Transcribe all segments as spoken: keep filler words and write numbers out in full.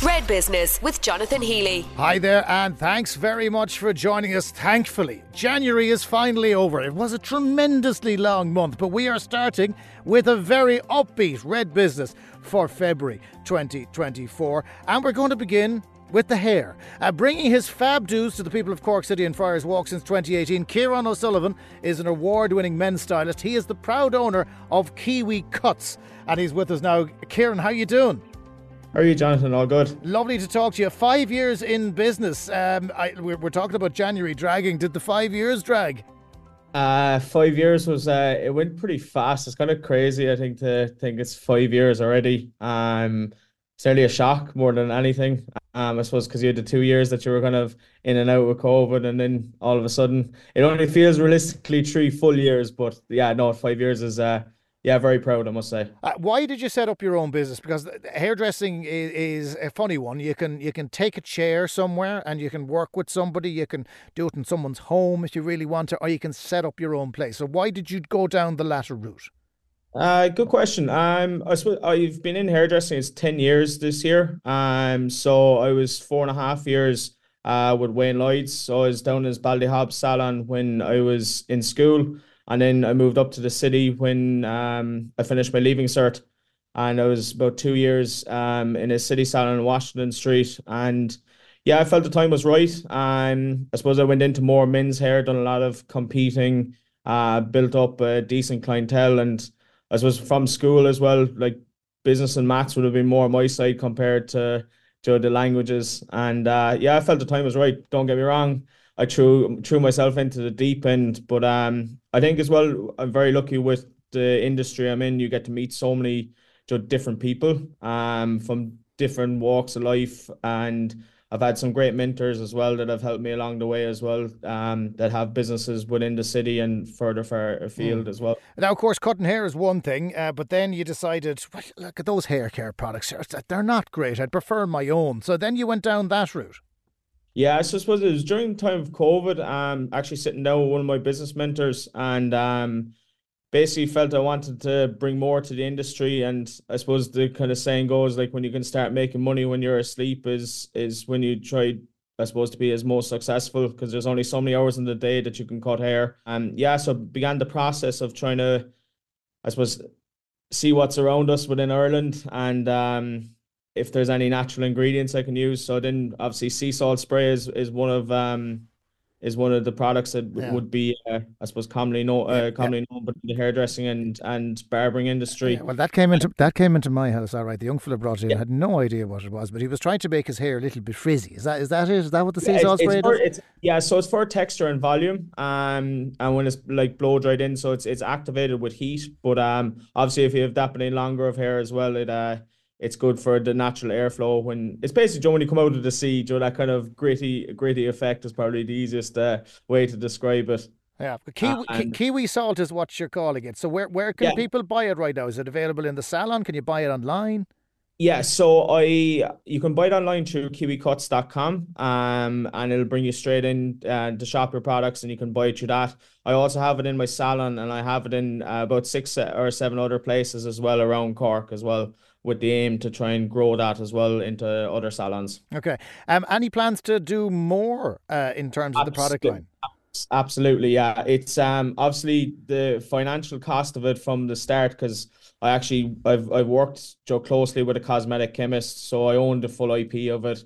Red Business with Jonathan Healy. Hi there, and thanks very much for joining us. Thankfully, January is finally over. It was a tremendously long month, but we are starting with a very upbeat Red Business for February twenty twenty-four, and we're going to begin with the hair. Uh, bringing his fab dues to the people of Cork City and Friars Walk since twenty eighteen, Kieran O'Sullivan is an award-winning men's stylist. He is the proud owner of Kiwi Cuts, and he's with us now. Kieran, how you doing? How are you, Jonathan? All good. Lovely to talk to you. Five years in business. Um, I, we're, we're talking about January dragging. Did the five years drag? Uh, five years was, uh, it went pretty fast. It's kind of crazy, I think, to think it's five years already. Um, it's nearly a shock more than anything. Um, I suppose because you had the two years that you were kind of in and out with COVID, and then all of a sudden, it only feels realistically three full years. But yeah, no, five years is, uh, yeah, very proud, I must say. Uh, why did you set up your own business? Because hairdressing is, is a funny one. You can you can take a chair somewhere and you can work with somebody. You can do it in someone's home if you really want to, or you can set up your own place. So why did you go down the latter route? Uh, good question. Um, I suppose I've been in hairdressing. It's ten years this year. Um, so I was four and a half years uh with Wayne Lloyd's. So I was down in his Ballyhob salon when I was in school. And then I moved up to the city when um, I finished my leaving cert. And I was about two years um, in a city salon in Washington Street. And yeah, I felt the time was right. Um, I suppose I went into more men's hair, done a lot of competing, uh, built up a decent clientele. And I suppose from school as well, like business and maths would have been more on my side compared to, to the languages. And uh, yeah, I felt the time was right. Don't get me wrong. I threw threw myself into the deep end, but um, I think as well, I'm very lucky with the industry I'm in. You get to meet so many you know, different people um, from different walks of life, and I've had some great mentors as well that have helped me along the way as well, um, that have businesses within the city and further far afield mm. as well. Now, of course, cutting hair is one thing, uh, but then you decided, well, look at those hair care products. They're not great. I'd prefer my own. So then you went down that route. Yeah, I suppose it was during the time of COVID, um, actually sitting down with one of my business mentors, and um, basically felt I wanted to bring more to the industry. And I suppose the kind of saying goes, like, when you can start making money when you're asleep is is when you try, I suppose, to be as most successful, because there's only so many hours in the day that you can cut hair. And yeah, so began the process of trying to, I suppose, see what's around us within Ireland, and um. if there's any natural ingredients I can use. So then obviously sea salt spray is, is one of um is one of the products that yeah. would be uh, I suppose commonly known uh, commonly yeah. known but the hairdressing and, and barbering industry. Yeah, well, that came into that came into my house. All right, the young fella brought it in. Yeah. I had no idea what it was, but he was trying to make his hair a little bit frizzy. Is that is that it? Is that what the sea yeah, salt it's, spray it's for, does? It's, yeah, so it's for texture and volume. Um, and when it's like blow dried in, so it's it's activated with heat. But um, obviously if you have that many longer of hair as well, it uh. it's good for the natural airflow when it's basically when you come out of the sea. Joe, that kind of gritty, gritty effect is probably the easiest uh, way to describe it. Yeah, kiwi, uh, and, kiwi salt is what you're calling it. So where where can yeah. people buy it right now? Is it available in the salon? Can you buy it online? Yeah, so I you can buy it online through kiwi cuts dot com, um, and it'll bring you straight in uh, to shop your products, and you can buy it through that. I also have it in my salon, and I have it in uh, about six or seven other places as well around Cork as well, with the aim to try and grow that as well into other salons. Okay. Um, any plans to do more uh, in terms of Absolutely. the product line? Absolutely, yeah. It's um obviously the financial cost of it from the start, because I actually I've I've worked Joe closely with a cosmetic chemist, so I own the full I P of it.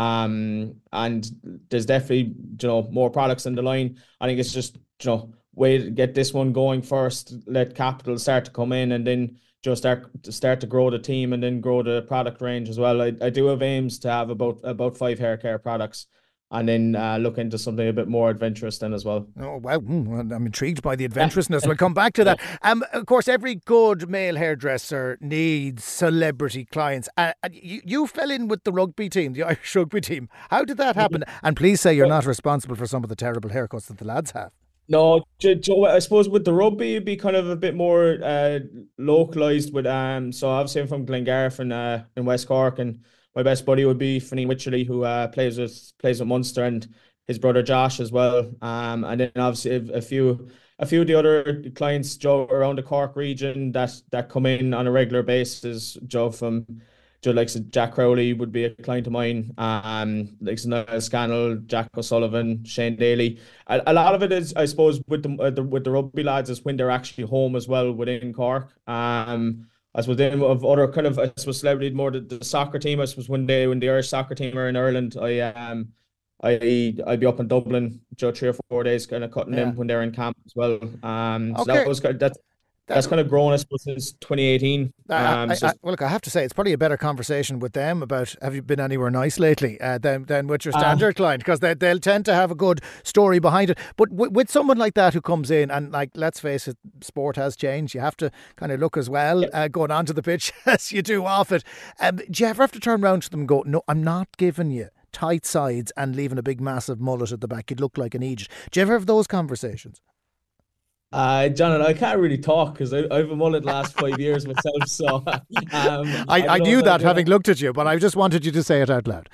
Um, and there's definitely you know more products in the line. I think it's just you know way to get this one going first, let capital start to come in, and then just start to start to grow the team and then grow the product range as well. I, I do have aims to have about about five hair care products, and then uh, look into something a bit more adventurous then as well. Oh, wow. I'm intrigued by the adventurousness. We'll come back to that. Um, of course, every good male hairdresser needs celebrity clients. Uh, you, you fell in with the rugby team, the Irish rugby team. How did that happen? And please say you're not responsible for some of the terrible haircuts that the lads have. No, Joe, I suppose with the rugby, it'd be kind of a bit more uh, localised with, um. so obviously I'm from Glengarriff in, uh, in West Cork, and my best buddy would be Finney Wycherley, who uh, plays with plays with Munster, and his brother Josh as well. Um, and then obviously a, a few a few of the other clients, Joe, around the Cork region that that come in on a regular basis, Joe, from Joe, like so Jack Crowley would be a client of mine. Um, like so Niall Scannell, Jack O'Sullivan, Shane Daly. A, a lot of it is, I suppose, with the, uh, the with the rugby lads is when they're actually home as well within Cork. Um, I suppose then of other kind of I suppose celebrities more the, the soccer team. I suppose when they when the Irish soccer team are in Ireland, I um I I'd be up in Dublin, Joe, three or four days, kind of cutting Yeah. them when they're in camp as well. Um, so Okay. that was kind of, that that's kind of grown, I suppose, since twenty eighteen. I, Um, I, so I, well, look, I have to say, it's probably a better conversation with them about have you been anywhere nice lately uh, than than with your Um, standard client, because they they'll tend to have a good story behind it. But w- with someone like that who comes in and, like, let's face it, sport has changed. You have to kind of look as well uh, going onto the pitch as you do off it. Um, do you ever have to turn around to them and go, "No, I'm not giving you tight sides and leaving a big massive mullet at the back. You'd look like an Aegis." Do you ever have those conversations? Uh, John, I can't really talk because I, I've a mullet last five years myself. So um, I, I, I don't know knew if that I'd- having looked at you, but I just wanted you to say it out loud.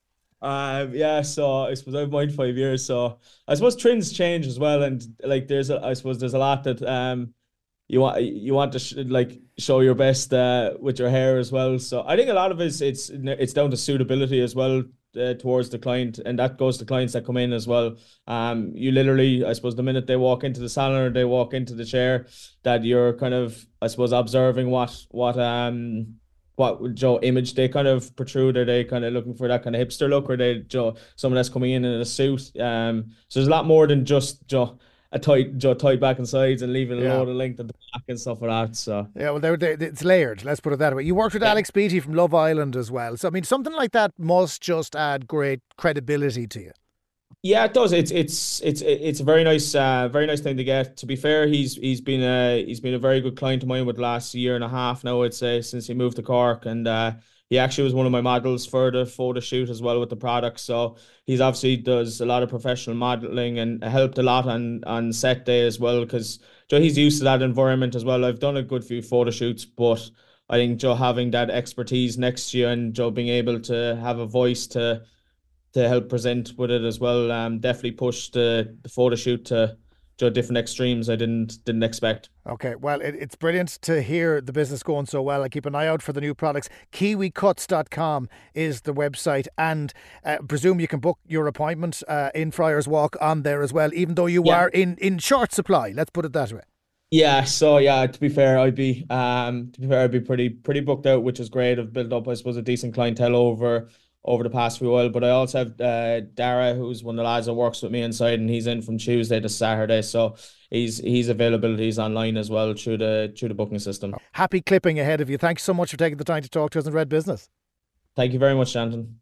Um, yeah, so I suppose I've mine five years. So I suppose trends change as well, and like there's a, I suppose there's a lot that um you want you want to sh- like show your best uh, with your hair as well. So I think a lot of it is it's it's down to suitability as well uh, towards the client, and that goes to clients that come in as well. Um, you literally, I suppose, the minute they walk into the salon or they walk into the chair, that you're kind of, I suppose, observing what what um what Joe image they kind of protrude. Are they kind of looking for that kind of hipster look, or they Joe someone that's coming in in a suit? Um, so there's a lot more than just Joe a tight Joe tight back and sides and leaving a Yeah. load of length at the back and stuff like that. So Yeah, well, they're, they it's layered. Let's put it that way. You worked with Yeah. Alex Beattie from Love Island as well. So, I mean, something like that must just add great credibility to you. yeah, it does. It's it's it's it's a very nice, uh, very nice thing to get. To be fair, he's he's been a he's been a very good client of mine with the last year and a half now, I'd say, since he moved to Cork, and uh, he actually was one of my models for the photo shoot as well with the product. So he's obviously does a lot of professional modeling and helped a lot on on set day as well, because Joe he's used to that environment as well. I've done a good few photo shoots, but I think Joe having that expertise next to you and Joe being able to have a voice to to help present with it as well. Um, definitely pushed the, the photo shoot to, to different extremes I didn't didn't expect. Okay, well, it, it's brilliant to hear the business going so well. I keep an eye out for the new products. kiwi cuts dot com is the website, and uh, presume you can book your appointment uh, in Friars Walk on there as well, even though you Yeah. are in, in short supply. Let's put it that way. Yeah, so yeah, to be fair, I'd be um to be fair, I'd be pretty pretty booked out, which is great. I've built up, I suppose, a decent clientele over over the past few while. But I also have uh Dara, who's one of the lads that works with me inside, and he's in from Tuesday to Saturday. So he's he's available, he's online as well through the through the booking system. Happy clipping ahead of you. Thanks so much for taking the time to talk to us in Red Business. Thank you very much, Shanton.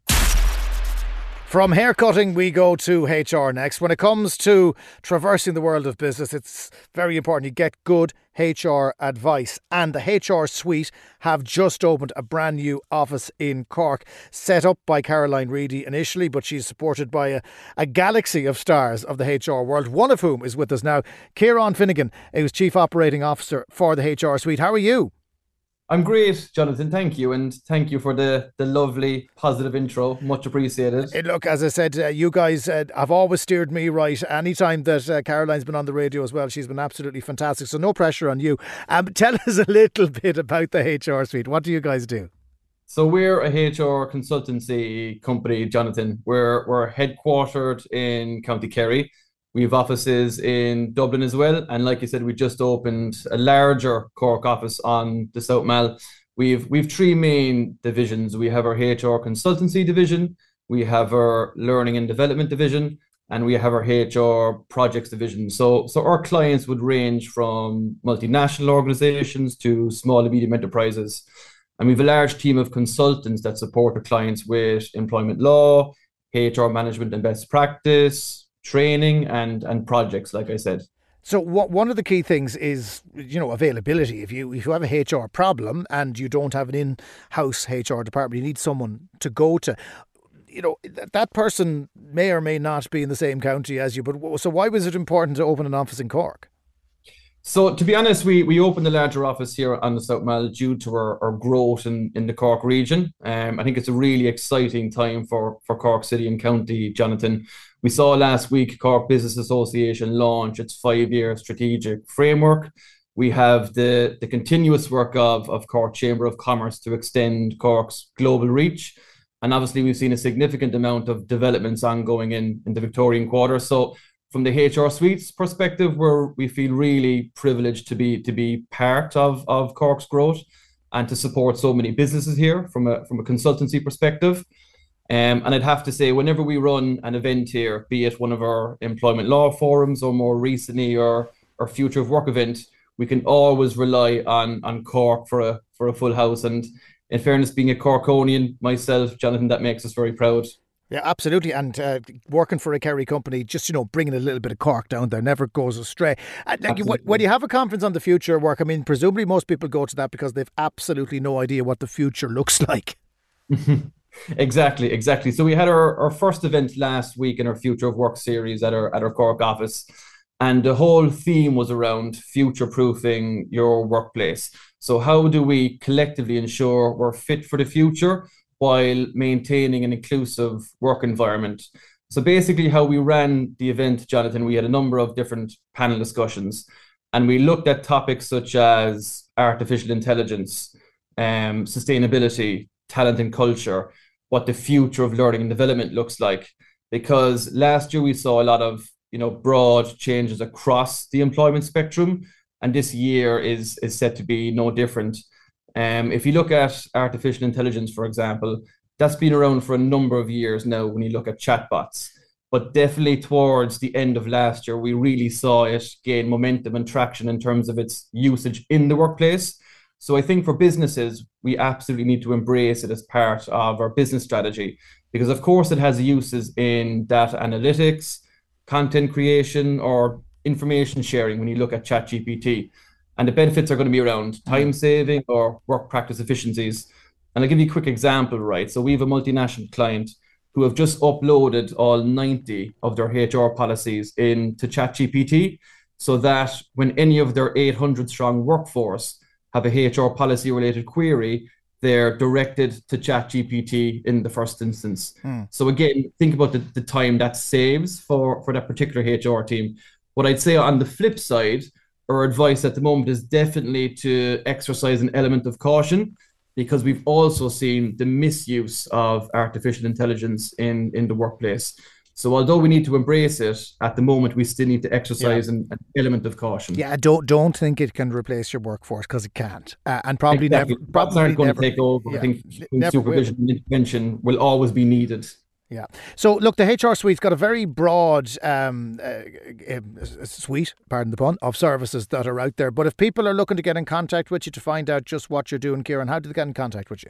From haircutting, we go to H R next. When it comes to traversing the world of business, it's very important you get good H R advice. And the H R Suite have just opened a brand new office in Cork, set up by Caroline Reedy initially, but she's supported by a, a galaxy of stars of the H R world, one of whom is with us now. Kieran Finnegan, who's Chief Operating Officer for the H R Suite. How are you? I'm great, Jonathan. Thank you. And thank you for the, the lovely, positive intro. Much appreciated. Eh, Look, as I said, uh, you guys uh, have always steered me right. Anytime that uh, Caroline's been on the radio as well, she's been absolutely fantastic. So no pressure on you. Um, tell us a little bit about the H R Suite. What do you guys do? So we're a H R consultancy company, Jonathan. We're, we're headquartered in County Kerry. We have offices in Dublin as well. And like you said, we just opened a larger Cork office on the South Mall. We've we've three main divisions. We have our H R consultancy division, we have our learning and development division, and we have our H R projects division. So, so our clients would range from multinational organizations to small and medium enterprises. And we have a large team of consultants that support our clients with employment law, H R management and best practice, training and and projects, like I said. So what, one of the key things is, you know, availability. If you if you have a H R problem and you don't have an in-house H R department, you need someone to go to. You know, th- that person may or may not be in the same county as you. But w- so why was it important to open an office in Cork? So to be honest, we we opened a larger office here on the South Mall due to our, our growth in, in the Cork region. Um, I think it's a really exciting time for, for Cork City and County, Jonathan. We saw last week Cork Business Association launch its five-year strategic framework. We have the, the continuous work of, of Cork Chamber of Commerce to extend Cork's global reach. And obviously, we've seen a significant amount of developments ongoing in, in the Victorian Quarter. So from the H R Suites perspective, where we feel really privileged to be to be part of, of Cork's growth and to support so many businesses here from a from a consultancy perspective. Um, and I'd have to say, whenever we run an event here, be it one of our employment law forums or more recently our, our Future of Work event, we can always rely on on Cork for a for a full house. And in fairness, being a Corkonian myself, Jonathan, that makes us very proud. Yeah, absolutely. And uh, working for a Kerry company, just, you know, bringing a little bit of Cork down there never goes astray. Uh, like, when you have a conference on the future of work, I mean, presumably most people go to that because they've absolutely no idea what the future looks like. Exactly, exactly. So we had our, our first event last week in our Future of Work series at our at our Cork office. And the whole theme was around future-proofing your workplace. So how do we collectively ensure we're fit for the future while maintaining an inclusive work environment? So basically how we ran the event, Jonathan, we had a number of different panel discussions, and we looked at topics such as artificial intelligence, um, sustainability, talent and culture, what the future of learning and development looks like. Because last year we saw a lot of you know, broad changes across the employment spectrum, and this year is is set to be no different. Um, if you look at artificial intelligence, for example, that's been around for a number of years now when you look at chatbots. But definitely towards the end of last year, we really saw it gain momentum and traction in terms of its usage in the workplace. So I think for businesses, we absolutely need to embrace it as part of our business strategy, because of course it has uses in data analytics, content creation, or information sharing when you look at ChatGPT. And the benefits are going to be around time saving or work practice efficiencies. And I'll give you a quick example, right? So we have a multinational client who have just uploaded all ninety of their H R policies into ChatGPT, so that when any of their eight hundred strong workforce have a H R policy related query, they're directed to ChatGPT in the first instance. Mm. So again, think about the, the time that saves for, for that particular H R team. What I'd say on the flip side, our advice at the moment is definitely to exercise an element of caution, because we've also seen the misuse of artificial intelligence in, in the workplace. So although we need to embrace it, at the moment we still need to exercise yeah. an, an element of caution. Yeah, don't don't think it can replace your workforce, because it can't, uh, and probably exactly. never. Probably aren't going never, to take over. Yeah, I think supervision will. and intervention will always be needed. Yeah. So look, the H R Suite's got a very broad um, uh, uh, suite, pardon the pun, of services that are out there. But if people are looking to get in contact with you to find out just what you're doing, Kieran, how do they get in contact with you?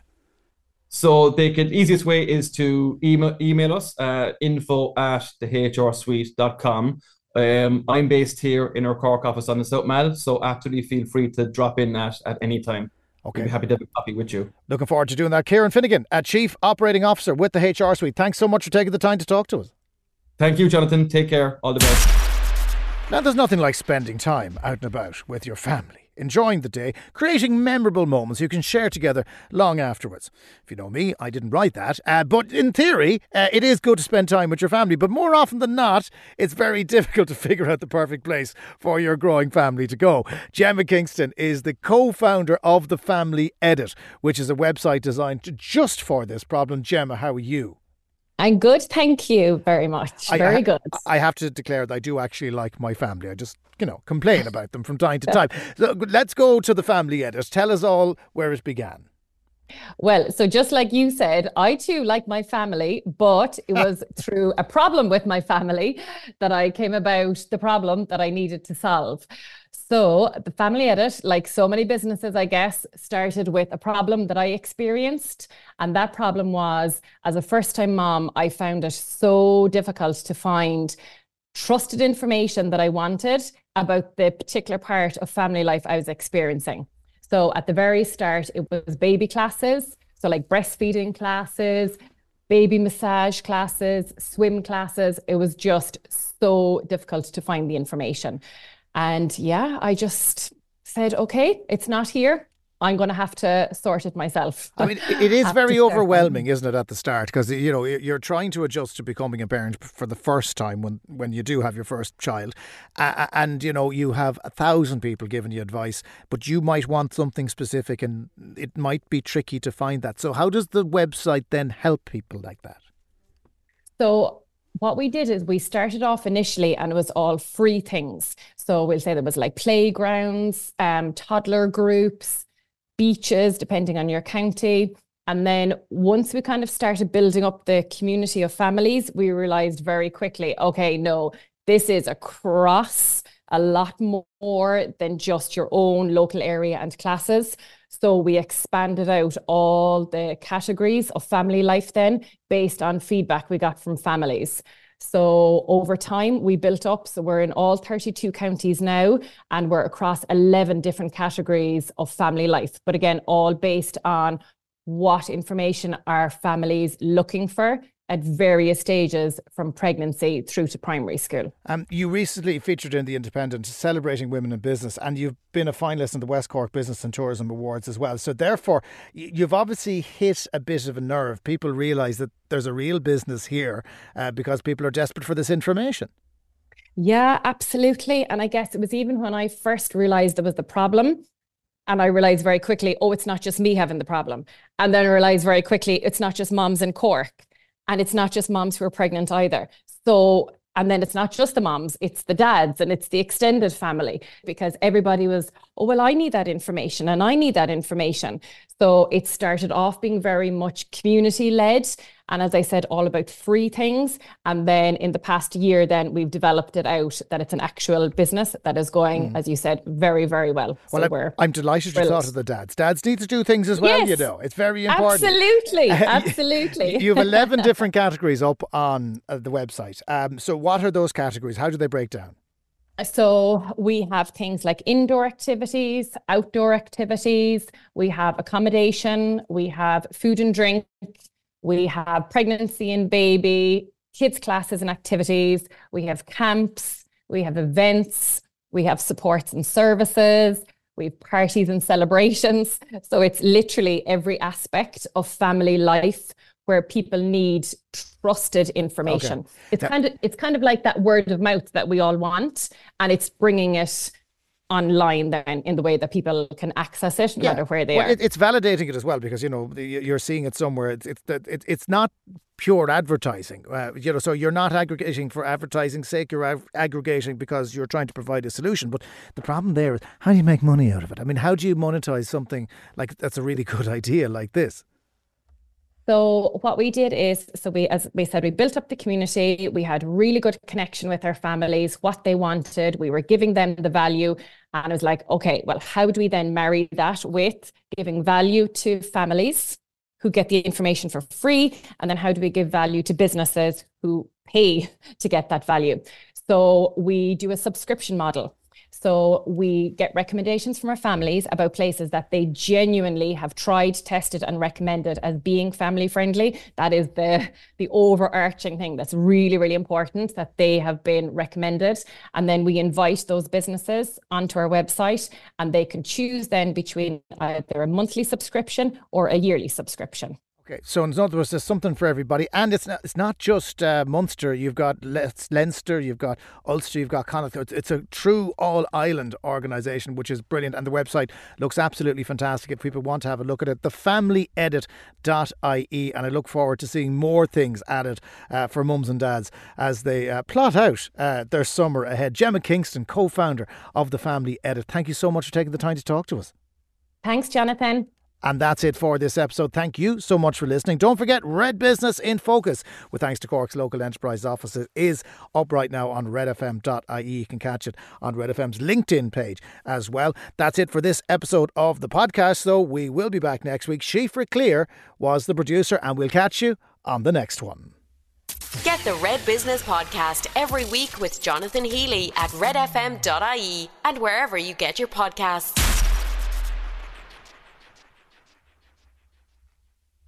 So they can, easiest way is to email, email us, uh, info at the H R suite dot com. Um, I'm based here in our Cork office on the South Mall, so absolutely feel free to drop in at, at any time. Okay. We'd be happy to have a coffee with you. Looking forward to doing that. Kieran Finnegan, a Chief Operating Officer with the H R Suite. Thanks so much for taking the time to talk to us. Thank you, Jonathan. Take care. All the best. Now, there's nothing like spending time out and about with your family, enjoying the day, creating memorable moments you can share together long afterwards. If you know me, I didn't write that, uh, but in theory, uh, it is good to spend time with your family, but more often than not, it's very difficult to figure out the perfect place for your growing family to go. Gemma Kingston is the co-founder of The Family Edit, which is a website designed just for this problem. Gemma, how are you? I'm good, thank you very much. I, very I, good. I have to declare that I do actually like my family. I just, you know, complain about them from time to time. So let's go to The Family Edit. Tell us all where it began. Well, so just like you said, I too like my family, but it was through a problem with my family that I came about the problem that I needed to solve. So The Family Edit, like so many businesses, I guess, started with a problem that I experienced. And that problem was, as a first-time mom, I found it so difficult to find trusted information that I wanted about the particular part of family life I was experiencing. So at the very start, it was baby classes. So like breastfeeding classes, baby massage classes, swim classes. It was just so difficult to find the information. And yeah, I just said, okay, it's not here. I'm going to have to sort it myself. I mean, it is Have very to start. overwhelming, isn't it, at the start? Because, you know, you're trying to adjust to becoming a parent for the first time when, when you do have your first child. Uh, and, you know, you have a thousand people giving you advice, but you might want something specific and it might be tricky to find that. So how does the website then help people like that? So what we did is we started off initially and it was all free things. So we'll say there was like playgrounds, um, toddler groups, beaches, depending on your county. And then once we kind of started building up the community of families, we realized very quickly, okay, no, this is across a lot more than just your own local area and classes. So we expanded out all the categories of family life then based on feedback we got from families. So over time, we built up. So we're in all thirty-two counties now, and we're across eleven different categories of family life. But again, all based on what information are families looking for at various stages from pregnancy through to primary school. Um, you recently featured in The Independent celebrating women in business, and you've been a finalist in the West Cork Business and Tourism Awards as well. So therefore, you've obviously hit a bit of a nerve. People realise that there's a real business here uh, because people are desperate for this information. Yeah, absolutely. And I guess it was even when I first realised there was the problem, and I realised very quickly, oh, it's not just me having the problem. And then I realised very quickly, it's not just moms in Cork. And it's not just moms who are pregnant either. So, and then it's not just the moms, it's the dads and it's the extended family, because everybody was, oh, well, I need that information and I need that information. So it started off being very much community led. And as I said, all about free things. And then in the past year, then we've developed it out that it's an actual business that is going, mm. as you said, very, very well. Well, so I'm, we're I'm delighted you thought of the dads. Dads need to do things as well, yes, you know. It's very important. Absolutely, absolutely. You have eleven different categories up on uh, the website. Um, so what are those categories? How do they break down? So we have things like indoor activities, outdoor activities, we have accommodation, we have food and drink, we have pregnancy and baby, kids classes and activities, we have camps, we have events, we have supports and services, we have parties and celebrations. So it's literally every aspect of family life where people need trusted information. Okay. It's yeah. kind of it's kind of like that word of mouth that we all want, and it's bringing it online then in the way that people can access it, no yeah. matter where they well, are. It, it's validating it as well, because you know you're seeing it somewhere. It's it's it, it's not pure advertising, uh, you know. So you're not aggregating for advertising's sake. You're ag- aggregating because you're trying to provide a solution. But the problem there is, how do you make money out of it? I mean, how do you monetize something like that's a really good idea like this? So what we did is, so we, as we said, we built up the community. We had really good connection with our families, what they wanted. We were giving them the value. And it was like, okay, well, how do we then marry that with giving value to families who get the information for free? And then how do we give value to businesses who pay to get that value? So we do a subscription model. So we get recommendations from our families about places that they genuinely have tried, tested and recommended as being family friendly. That is the, the overarching thing that's really, really important, that they have been recommended. And then we invite those businesses onto our website, and they can choose then between either a monthly subscription or a yearly subscription. Okay, so in other words, there's something for everybody, and it's not, it's not just uh, Munster. You've got Le- Leinster, you've got Ulster, you've got Connacht. It's, it's a true all-island organisation, which is brilliant, and the website looks absolutely fantastic if people want to have a look at it. the family edit dot I E, and I look forward to seeing more things added uh, for mums and dads as they uh, plot out uh, their summer ahead. Gemma Kingston, co-founder of The Family Edit, thank you so much for taking the time to talk to us. Thanks, Jonathan. And that's it for this episode. Thank you so much for listening. Don't forget, Red Business in Focus, with thanks to Cork's local enterprise offices, is up right now on red f m dot I E. You can catch it on Red F M's LinkedIn page as well. That's it for this episode of the podcast, though. We will be back next week. Shifra Clear was the producer, and we'll catch you on the next one. Get the Red Business Podcast every week with Jonathan Healy at red f m dot I E and wherever you get your podcasts.